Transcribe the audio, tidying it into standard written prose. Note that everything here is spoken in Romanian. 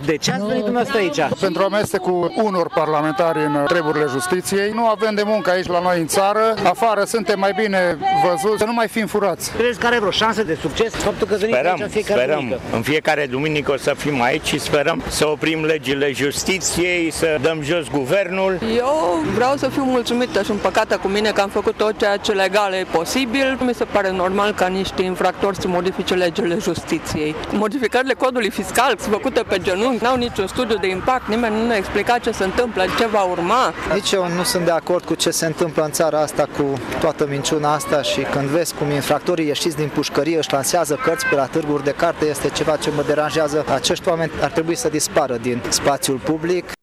De ce ați venit dumneavoastră aici? Pentru amestecul unor parlamentari în treburile justiției. Nu avem de muncă aici la noi în țară. Afară suntem mai bine văzuți, să nu mai fim furați. Credeți că are vreo șansă de succes faptul că veniți aici în fiecare duminică? În fiecare duminică o să fim aici și sperăm să oprim legile justiției, să dăm jos guvernul. Eu vreau să fiu mulțumită și împăcată cu mine că am făcut tot ceea ce legal e posibil. Mi se pare normal ca niște infractori să modifice legile justiției. Modificările codului fiscal sunt făcute pe genunchi, n-au niciun studiu de impact, nimeni nu ne-a explicat ce se întâmplă, ce va urma. Nici eu nu sunt de acord cu ce se întâmplă în țara asta, cu toată minciuna asta, și când vezi cum infractorii ieșiți din pușcărie își lansează cărți pe la târguri de carte, este ceva ce mă deranjează. Acești oameni ar trebui să dispară din spațiul public.